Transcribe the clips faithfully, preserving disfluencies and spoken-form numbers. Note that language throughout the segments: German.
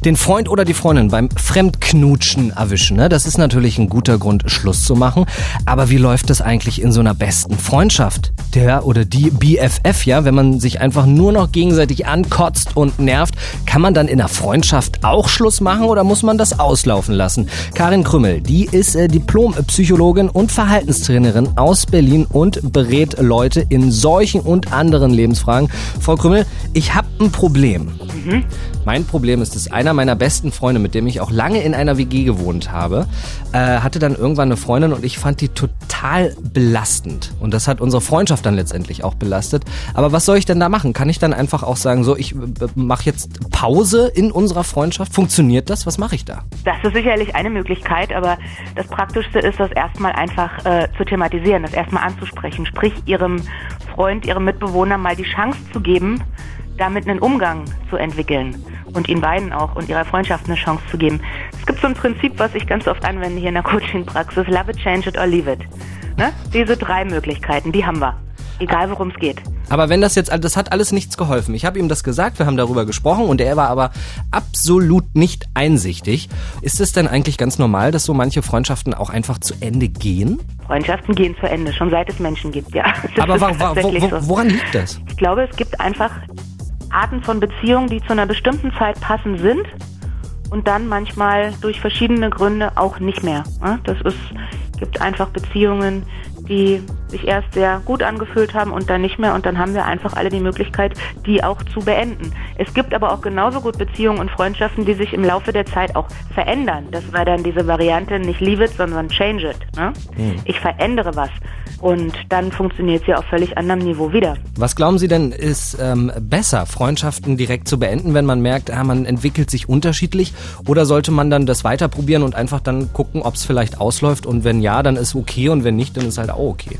Den Freund oder die Freundin beim Fremdknutschen erwischen, ne? Das ist natürlich ein guter Grund, Schluss zu machen. Aber wie läuft das eigentlich in so einer besten Freundschaft? Der oder die B F F, ja, wenn man sich einfach nur noch gegenseitig ankotzt und nervt, kann man dann in der Freundschaft auch Schluss machen oder muss man das auslaufen lassen? Karin Krümmel, die ist äh, Diplompsychologin und Verhaltenstrainerin aus Berlin und berät Leute in solchen und anderen Lebensfragen. Frau Krümmel, ich habe ein Problem. Mhm. Mein Problem ist, dass einer meiner besten Freunde, mit dem ich auch lange in einer W G gewohnt habe, äh, hatte dann irgendwann eine Freundin und ich fand die total belastend. Und das hat unsere Freundschaft dann letztendlich auch belastet. Aber was soll ich denn da machen? Kann ich dann einfach auch sagen, so, ich äh, mache jetzt Pause in unserer Freundschaft? Funktioniert das? Was mache ich da? Das ist sicherlich eine Möglichkeit, aber das Praktischste ist, das erstmal einfach äh, zu thematisieren, das erstmal anzusprechen. Sprich, Ihrem Freund, Ihrem Mitbewohner mal die Chance zu geben, damit einen Umgang zu entwickeln und ihnen beiden auch und ihrer Freundschaft eine Chance zu geben. Es gibt so ein Prinzip, was ich ganz oft anwende hier in der Coaching-Praxis, love it, change it or leave it. Ne? Diese drei Möglichkeiten, die haben wir, egal worum es geht. Aber wenn das jetzt, das hat alles nichts geholfen. Ich habe ihm das gesagt, wir haben darüber gesprochen und er war aber absolut nicht einsichtig. Ist es denn eigentlich ganz normal, dass so manche Freundschaften auch einfach zu Ende gehen? Freundschaften gehen zu Ende, schon seit es Menschen gibt, ja. Das aber wa- wa- wo, wo, so. woran liegt das? Ich glaube, es gibt einfach Arten von Beziehungen, die zu einer bestimmten Zeit passend sind und dann manchmal durch verschiedene Gründe auch nicht mehr. Das ist, gibt einfach Beziehungen, die sich erst sehr gut angefühlt haben und dann nicht mehr und dann haben wir einfach alle die Möglichkeit, die auch zu beenden. Es gibt aber auch genauso gut Beziehungen und Freundschaften, die sich im Laufe der Zeit auch verändern. Das war dann diese Variante, nicht leave it, sondern change it. Ne? Hm. Ich verändere was und dann funktioniert sie auf völlig anderem Niveau wieder. Was glauben Sie denn, ist ähm, besser, Freundschaften direkt zu beenden, wenn man merkt, ah, man entwickelt sich unterschiedlich, oder sollte man dann das weiter probieren und einfach dann gucken, ob es vielleicht ausläuft und wenn ja, dann ist okay und wenn nicht, dann ist halt auch okay?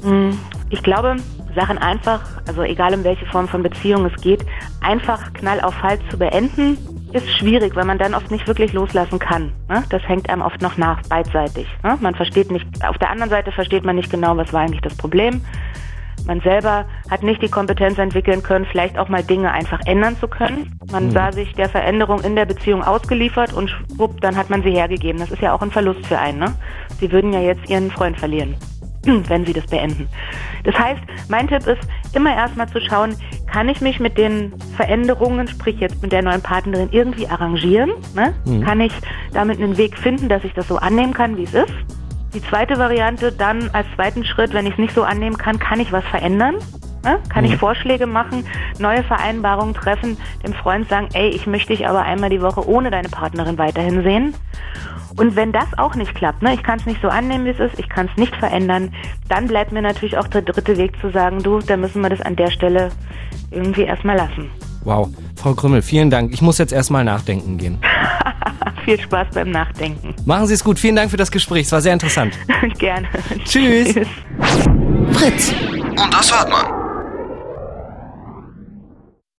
Ich glaube, Sachen einfach, also egal in welche Form von Beziehung es geht, einfach Knall auf Fall zu beenden, ist schwierig, weil man dann oft nicht wirklich loslassen kann. Das hängt einem oft noch nach, beidseitig. Man versteht nicht, auf der anderen Seite versteht man nicht genau, was war eigentlich das Problem. Man selber hat nicht die Kompetenz entwickeln können, vielleicht auch mal Dinge einfach ändern zu können. Man sah sich der Veränderung in der Beziehung ausgeliefert und schwupp, dann hat man sie hergegeben. Das ist ja auch ein Verlust für einen. Ne? Sie würden ja jetzt ihren Freund verlieren, wenn sie das beenden. Das heißt, mein Tipp ist, immer erstmal zu schauen, kann ich mich mit den Veränderungen, sprich jetzt mit der neuen Partnerin, irgendwie arrangieren? Ne? Mhm. Kann ich damit einen Weg finden, dass ich das so annehmen kann, wie es ist? Die zweite Variante dann als zweiten Schritt, wenn ich es nicht so annehmen kann, kann ich was verändern? Ne? Kann mhm. ich Vorschläge machen, neue Vereinbarungen treffen, dem Freund sagen, ey, ich möchte dich aber einmal die Woche ohne deine Partnerin weiterhin sehen? Und wenn das auch nicht klappt, ne, ich kann es nicht so annehmen, wie es ist, ich kann es nicht verändern, dann bleibt mir natürlich auch der dritte Weg zu sagen, du, da müssen wir das an der Stelle irgendwie erstmal lassen. Wow, Frau Krümmel, vielen Dank. Ich muss jetzt erstmal nachdenken gehen. Viel Spaß beim Nachdenken. Machen Sie es gut. Vielen Dank für das Gespräch. Es war sehr interessant. Gerne. Tschüss. Tschüss. Fritz. Und das hört man.